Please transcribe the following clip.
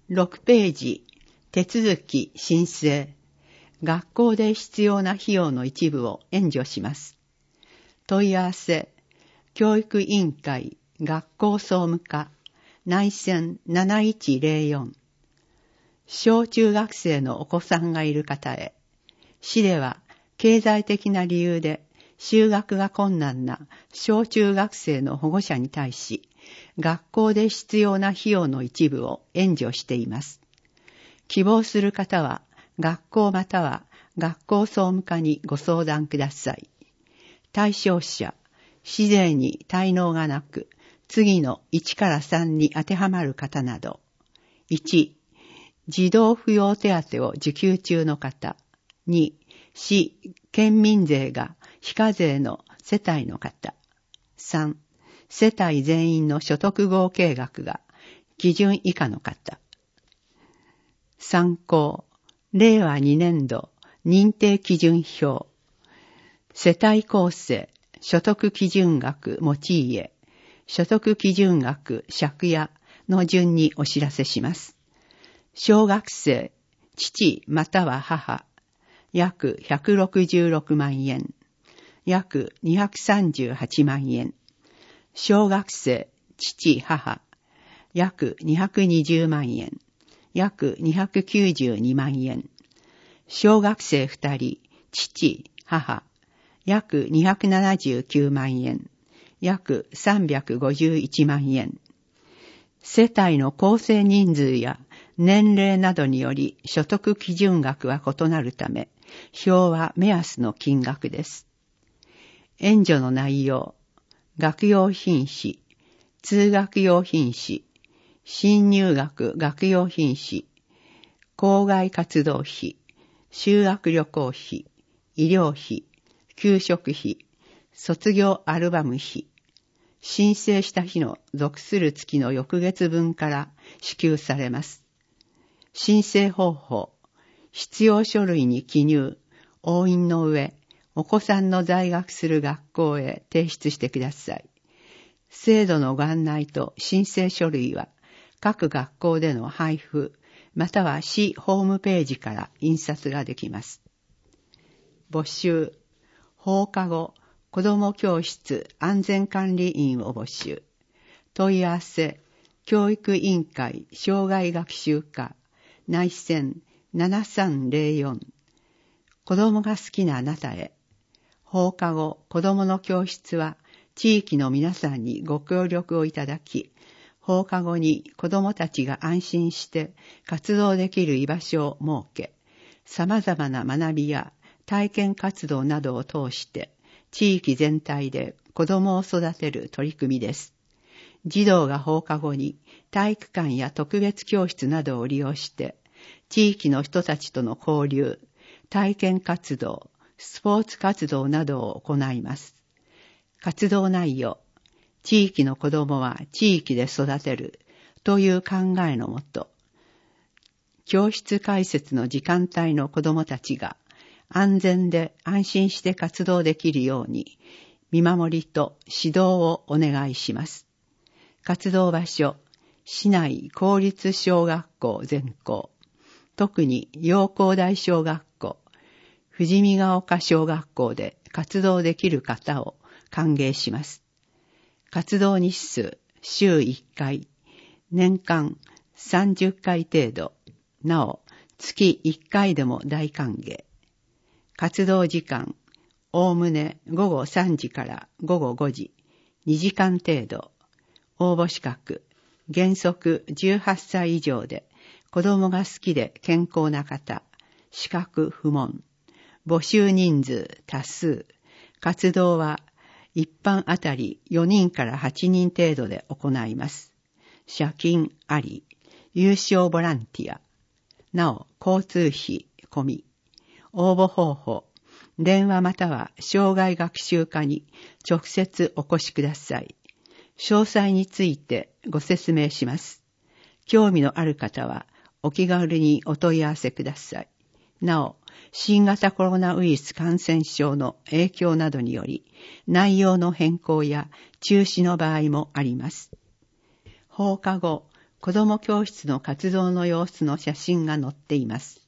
6ページ、手続き申請。学校で必要な費用の一部を援助します。問い合わせ、教育委員会学校総務課内線7104。小中学生のお子さんがいる方へ。市では経済的な理由で就学が困難な小中学生の保護者に対し、学校で必要な費用の一部を援助しています。希望する方は学校または学校総務課にご相談ください。対象者、市税に滞納がなく、次の1から3に当てはまる方など。1、児童扶養手当を受給中の方。2、市、県民税が非課税の世帯の方。3、世帯全員の所得合計額が基準以下の方。参考、令和2年度認定基準表。世帯構成、所得基準額持ち家、所得基準額借家の順にお知らせします。小学生、父または母、約166万円、約238万円。小学生、父母、約220万円、約292万円。小学生2人、父、母、約279万円、約351万円。世帯の構成人数や年齢などにより所得基準額は異なるため、表は目安の金額です。援助の内容、学用品費、通学用品費、新入学学用品費、校外活動費、修学旅行費、医療費、給食費、卒業アルバム費、申請した日の属する月の翌月分から支給されます。申請方法、必要書類に記入、押印の上、お子さんの在学する学校へ提出してください。制度のご案内と申請書類は各学校での配布、または市ホームページから印刷ができます。募集、放課後、子ども教室安全管理員を募集。問い合わせ、教育委員会障害学習課内線7304。子どもが好きなあなたへ。放課後、子どもの教室は地域の皆さんにご協力をいただき、放課後に子どもたちが安心して活動できる居場所を設け、様々な学びや体験活動などを通して地域全体で子どもを育てる取り組みです。児童が放課後に体育館や特別教室などを利用して地域の人たちとの交流、体験活動、スポーツ活動などを行います。活動内容、地域の子どもは地域で育てるという考えのもと、教室開設の時間帯の子どもたちが安全で安心して活動できるように見守りと指導をお願いします。活動場所、市内公立小学校全校、特に陽光台小学校、富士見ヶ丘小学校で活動できる方を歓迎します。活動日数、週1回、年間30回程度、なお月1回でも大歓迎。活動時間、おおむね午後3時から午後5時、2時間程度。応募資格、原則18歳以上で、子供が好きで健康な方、資格不問。募集人数多数。活動は一般あたり4人から8人程度で行います。謝金あり、有償ボランティア。なお、交通費込み。応募方法、電話または障害学習課に直接お越しください。詳細についてご説明します。興味のある方はお気軽にお問い合わせください。なお、新型コロナウイルス感染症の影響などにより、内容の変更や中止の場合もあります。放課後、 子ども教室の活動の様子の写真が載っています。